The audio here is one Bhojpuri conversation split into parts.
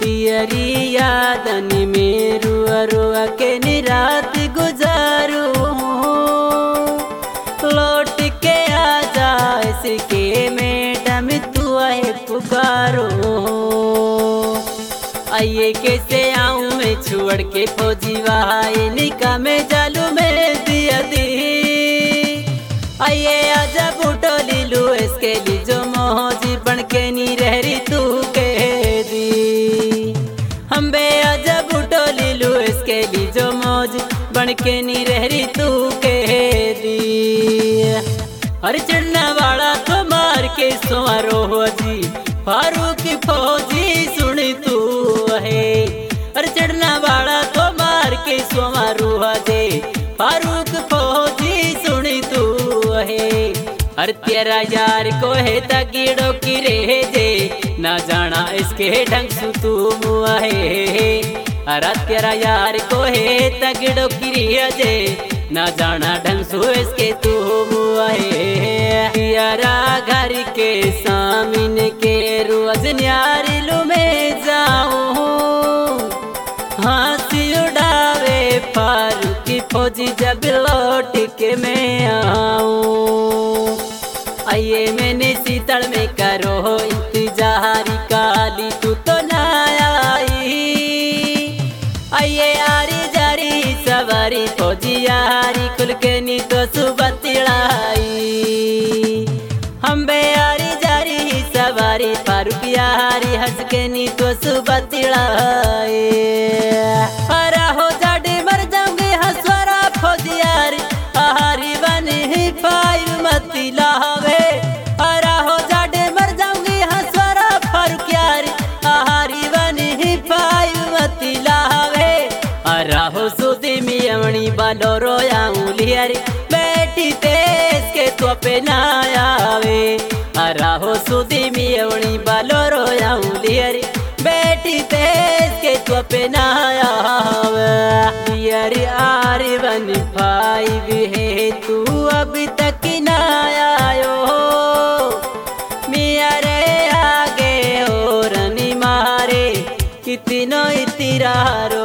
तेरी यादनी में रुआ रुआ के निरात गुजारू, लौट के आ जा इसके मैडम तू आए पुकारो। आइए कैसे आऊँ मैं छोड़ के फौजी वहां निका में जालू में दिया दी। आइए आजा बूटो लीलू इसके लिए जो मोहजी बन के नी रहरी तू कह दी। हम बे आजा बूटो लीलू इसके लिए जो मौज बन के नी रहरी तू कह दी। हर चढ़ना वाला तो मार के सुमारो हो जी फारूक फौजी सुनी तू है। हर चढ़ना वाला तो मार के सुमारो हो जे फारूक फौजी सुनी तू है। हर तेरा यार को है तगड़ो की रह जे ना जाना इसके ढंग से तू मुआ है। अरे तेरा यार को है तगड़ो की रह जे ना जाना ढंग से इसके तू मुआ है। यारा घर के सामने के रोज न्यारिलू में जाऊं, हंसी उड़ावे फारूक फौजी जब लौट के मैं आऊं। आइए मैंने शीतल में करो इंतजार काली तू तो ना आई। आइए आरी जारी सवारी फौजी यारी खुल के नी तो सुबह तिड़ाई। हम बे आरी जारी सवारी फारूक यारी हंस के नी तो सुबह तिड़ाई। हरा हो जाडे मर जाऊंगे हंसवारा फौजी यार आहारी बने पाई मती लावे। हरा हो जाडे मर जाऊंगी हंसवारा फारूक यार आहारी बने पाई मती लावे। हरा हो सुदी मियमणी बालो रोयाऊं लियारी बेटी तेज के तो पे ना आवे। हरा हो सुदी मियमणी बालो रोयाऊं लियारी बेटी तेज के तो पे ना आवे। यारी आरी बनी फाइव है तू अभी तक ना आयो। मिया रे आगे और नी मारे कितनो इतिरारो।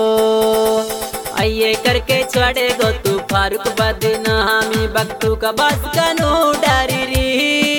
आइए करके छोड़े गो तू फारूक बदनामी बख्तू का बस का नो डारी री।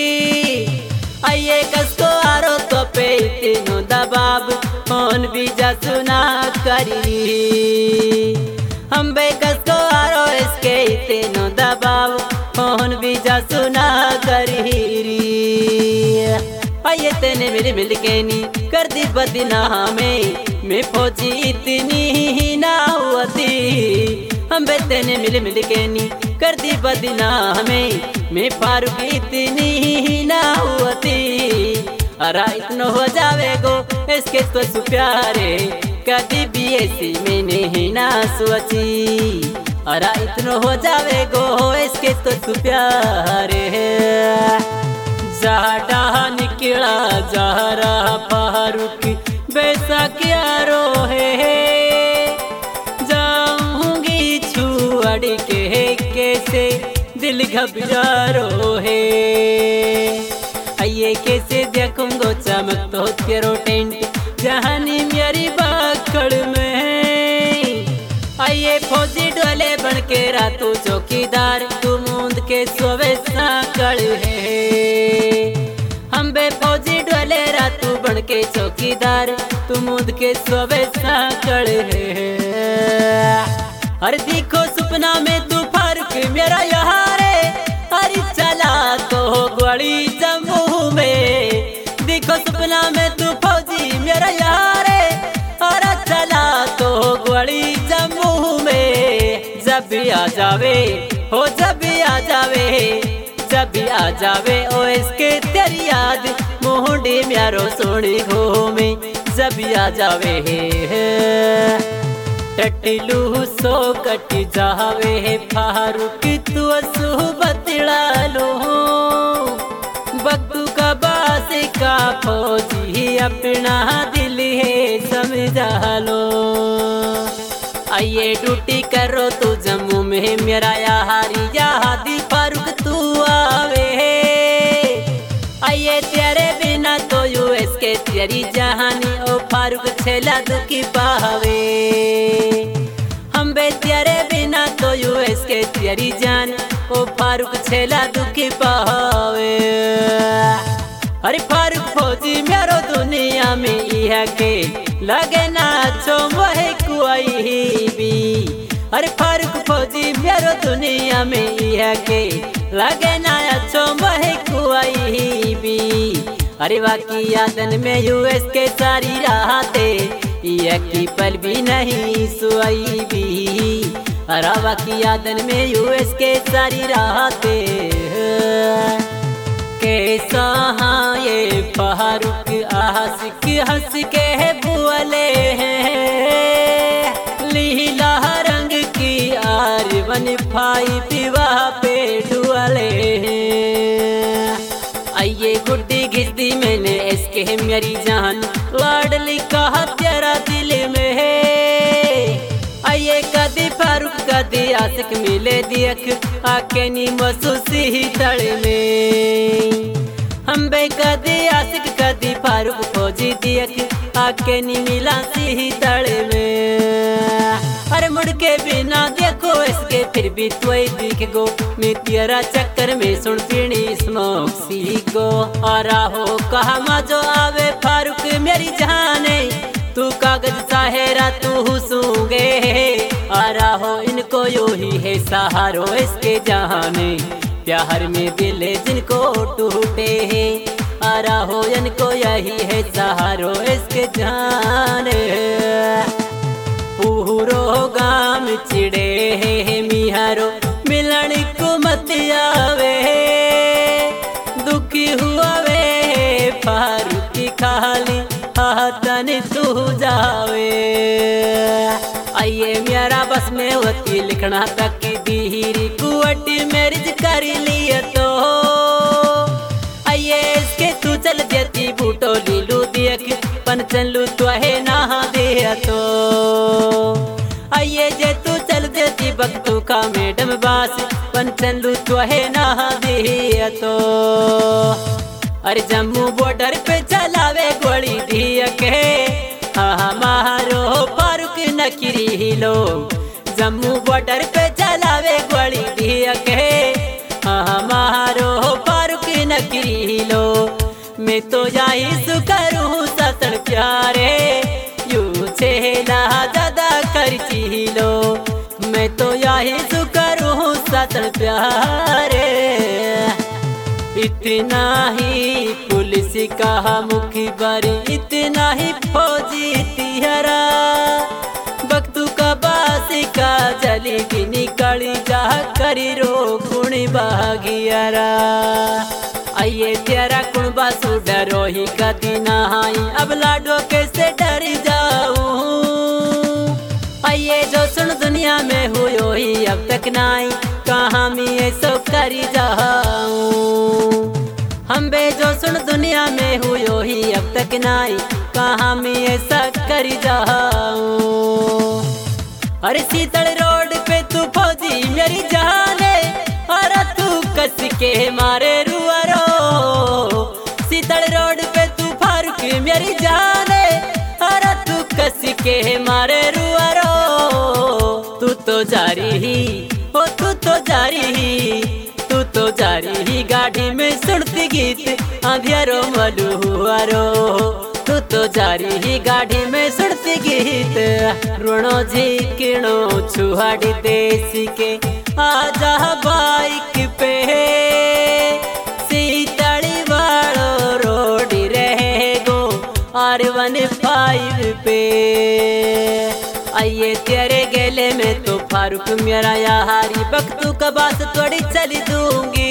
आइए कसको आरो तो पे इतनो दबाब फोन भी जा सुना करी। हम बे कसको आरो इसके इतनो दबाव फोन भी जा सुना करी। आइए तेने मिल मिल के नी कर दी बदनामी मैं फौजी इतनी ही ना हुआती। हम बे तेने मिल मिल के नी कर दी बदनामी मैं फारूक इतनी ही ना हुआती। अरा इतना हो जावे गो इसके तो सु प्यारे कभी भी ऐसी मैंने ही ना सोची। अरा इतना हो जावे गो इसके तो सु प्यारे। जाडा निकला जा रहा फारूक वैसा क्या रो है। जाऊंगी छुअड़ के कैसे दिल घबरारो है। आइए कैसे देखूंगो चमक तो तेरो टेंट जहानी मेरी बाकड़ में। आइए फौजी डोले बन के रातों चौकीदार तू मूंद के सोवे साकड़ है। हम बे फौजी डोले रातू बन के चौकीदार तू मूंद के सोवे साकड़ है। हर देखो सपना में तू फारूक मेरा यहाँ रे। हरी चला तो गोली जम्मू में। देखो सपना में तू फौजी मेरा यहाँ रे। हरा चला तो गोली जम्मू में। जब भी आ जावे हो जब भी आ जावे जब भी आ जावे ओ इसके तेरी याद मोहडी म्यारो सोनी घूमे। जब भी आ जावे टटलू सो कट जावे फारूक तू सुबतड़ा लो। बक्तू का बास का फौजी अपना दिल है समझा लो। आइए ड्यूटी करो तू जम्मू में मेरा यारी यादी फारूक तू आवे। आइए तेरे बिना तो यूएस के तेरी जहानी ओ फारूक छेला दुखी पावे। हम बे तेरे बिना तो यूएस के तेरी जान ओ फारूक छेला दुखी पावे। अरे फारूक फौजी मेरो दुनिया में यह के लगे ना अच्छो वही कोई भी। अरे फारूक फौजी मेरो दुनिया में यह के लगे ना अच्छो वही कोई भी। अरे बाकी यादन में यूएस के सारी रातें यह की पल भी नहीं सोई भी। अरे बाकी यादन में यूएस के सारी रातें कैसा हाँ ये फारूक आशिक हंस के बोले हैं। लीला रंग की आर-1 विवाह पे डुअले हैं। आइए गुड्डी घिसदी मैंने इसके मेरी जान लाडली कहा तेरा दिल में है। आइए कदी फारूक कदी आशिक मिले दियक आके नी महसूसी तड़ में। हम बे कदी आशिक कदी फारूक फौजी दियक आके नी मिला सी तड़ में। अरे मुड़ के बिना देखो इसके फिर भी तो दिख गो मैं तेरा चक्कर में सुन पीनी स्मोक सी गो। आरा हो कहा मा जो आवे फारूक मेरी जाने तू कागज साहेरा तू सूंगे। आरा हो इनको यो ही है सहारो इसके जाने प्यार में दिल जिनको टूटे हैं। आरा हो इनको यही है सहारो इसके जाने। पूरो गाम चिड़े है मिहारो मिलन को मत आवे। दुखी हुआ वे फारूक की खाली हाथन तू जावे। आइए मेरा बस में होती लिखना तक की दीरी कुवटी मैरिज कर लिया तो। आइए इसके तू चल देती बूटो लीलू देख पंचन लू तो है नहा दिया तो। आइए जे तू चल देती बख्तू का मैडम बास पंचन लू तो है नहा दिया तो। अरे जम्मू बॉर्डर पे चलावे गोली दिया के हमारो फारूक नखरी लो। जम्मू बॉर्डर पे चलावे गोली दिया के हमारो फारूक नखरी लो। मैं तो यही सुकरूँ सतन प्यारे यू छेला ज्यादा खर्ची लो। मैं तो यही सुकरूँ सतन प्यारे। इतना ही पुलिस का मुखबर इतना ही फौजी तिहरा बख्तू का बासी का जली की निकल जा करी रो कुणी बागियारा। आइए तेरा कुणबा सु डरो ही कदी नहाई अब लाडो कैसे डर जाऊं। आइए जो सुन दुनिया में हुयो ही अब तक नाई कहाँ मैं सो करी जाऊं। हम बे जो सुन दुनिया में हुयो ही अब तक नाई कहाँ मैं ऐसा करी जाऊं। अरे सीतल रोड पे तू फौजी मेरी जाने अरे तू कस के मारे रुआरो। सीतल रोड पे तू फारूक मेरी जाने अरे तू कस के मारे रुआरो। तू तो जारी ही ओ तू तो जारी ही तू तो जारी ही गाड़ी में सुनती गीत अंधियारो मलुआरो। तू तो जारी ही गाड़ी में सुनती गीत रुणो जी किणो छुहाड़ी देसी के आजा बाइक पे सीतड़ी वालो रोड रहेगो R15 पे। आइए तेरे गेले में तो फारूक मेरा यारी बख्तू का बात थोड़ी चली दूंगी।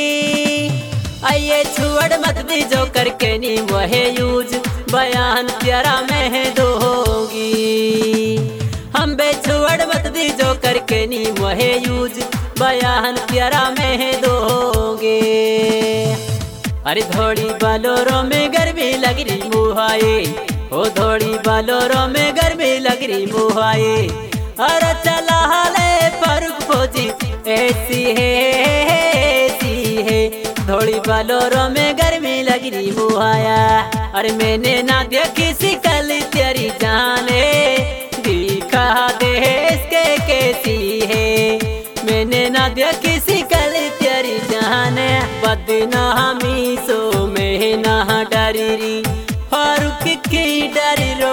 आइए छुअड़ मत दी जो करके नी वह यूज बयान तेरा मैं दूंगी। हम बे छुअड़ मत दी जो करके नी वह यूज बयान तेरा मैं दूंगी। अरे थोड़ी बालोरों में गर्मी लग रही मुहाए ओ थोड़ी बालोरों में गर्मी लग रही मुहाए। अरे चला हाले फारूक फौजी ऐसी है थोड़ी बालोरों में गर्मी लगी शरीर मुहाया। अरे मैंने ना देखी शिकल तेरी जाने, दिखा दे इसके कैसी है। मैंने ना देखी शिकल तेरी जाने, बदनामी सो में ना डरी, फारूक की डर रो।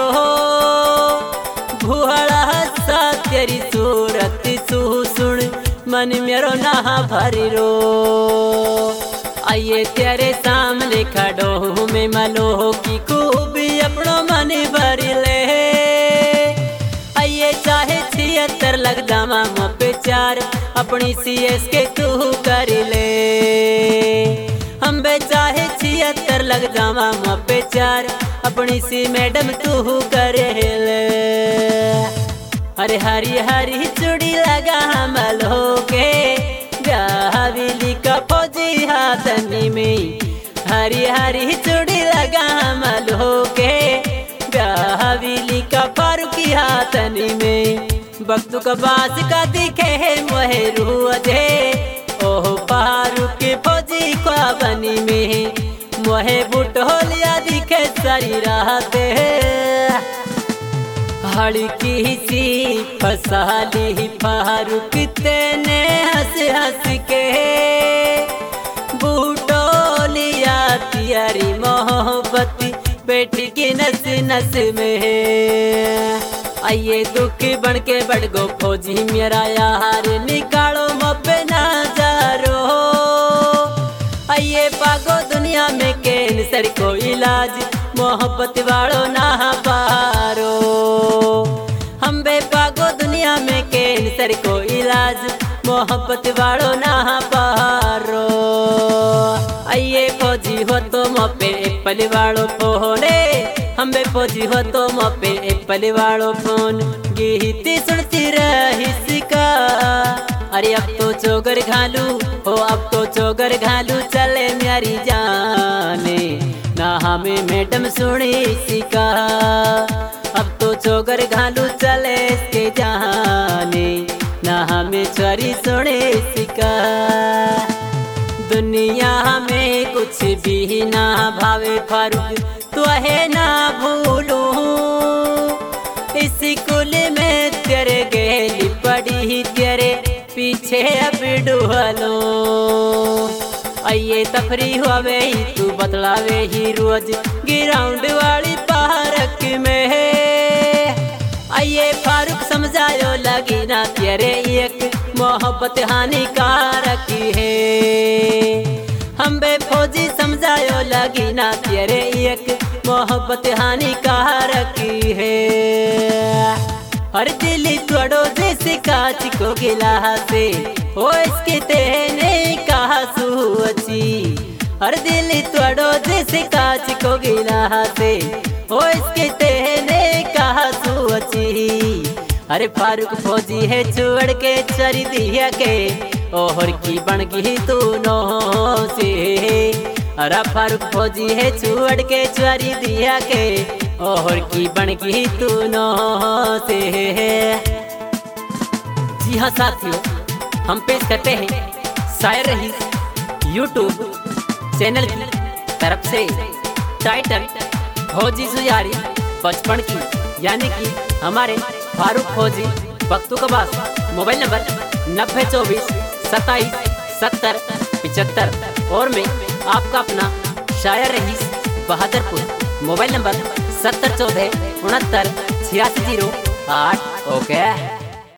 भुहड़ा सा तेरी सूरत सुन, मन मेरो ना भरी रो। आइए तेरे सामने खड़ो हूँ मैं, मलो की खूबी अपनो मन भर ले। आइए चाहे 76 लग जावा मुँह पे 4, अपनी CS के तू कर ले। हम बे चाहे 76 लग जावा मुँह पे 4, अपनी सी मैडम तू कर ले। अरे हरी हरी चूड़ी लगा मलो के, हवेली का फौजी हाथनी में। हरी हरी चूड़ी लगा मलो के, हवेली का फारूकी हाथनी में। वक्त का बास का दिखे मोहे रूअजे, ओह फारूक फौजी का बनी में। मोहे बुटोलिया दिखे सारी रात, हड़की सी फसाली फारूक तेने हंस हंस के। बूटोलिया तियारी मोहब्बत बैठ के नस नस में। आइए दुख बन के बढ़ गो फौजी मेरा यार, निकालो मपे ना जारो। आइए पागो दुनिया में कैंसर को इलाज, मोहब्बत वालों ना पारो। हम बे पागो दुनिया में कैंसर को इलाज, मोहब्बत वालों ना पारो। आइए फौजी हो तो मोपे एप्पल वालों फोने, हम बे फौजी हो तो मोपे एप्पल वालों फोन। गीत सुनती रही का, अरे अब तो चोगर घालू हो, अब तो चोगर घालू चले मेरी जाने। ना हमें मैडम सुनी सिका, अब तो चोगर घालू चले इसके जाने। ना हमें चोरी सुने सिका। दुनिया में कुछ भी ना भावे फारूक, तो है ना भूलू। इस स्कूल में तेरे गेली पड़ी, तेरे पीछे अब डुहलो। आइए तफरी हुए ही तू बतलावे ही रोज, ग्राउंड वाली पार्क में। आइए फारूक समझायो लगी ना तेरे एक मोहब्बत हानिकारक है। हम बे फौजी समझायो लगी ना तेरे एक मोहब्बत हानिकारक है। हर दिली तोड़ो जैसे कांच को गिलासे, ओ इसके तेने कहा सुअची। हर दिली तोड़ो जैसे कांच को गिलासे, ओ इसके तेने कहा सुअची। अरे फारूक फौजी है छोड़ के चरी दिया के, ओहर की बन गई तू नो से। अरे फारूक फौजी है छोड़ के चरी दिया के, ओहर की बन गई तू नो से। जी हाँ साथियों, हम पेश करते हैं शायर रहीस यूट्यूब चैनल की तरफ से टाइटल फौजी सुजारी बचपन की, यानी कि हमारे फारूक फौजी बख्तुकबास। Mobile number 9024 27 70 75। और मैं आपका अपना शायर रहीस बहादुरपुर। Mobile number 7014 69 8608। ओके।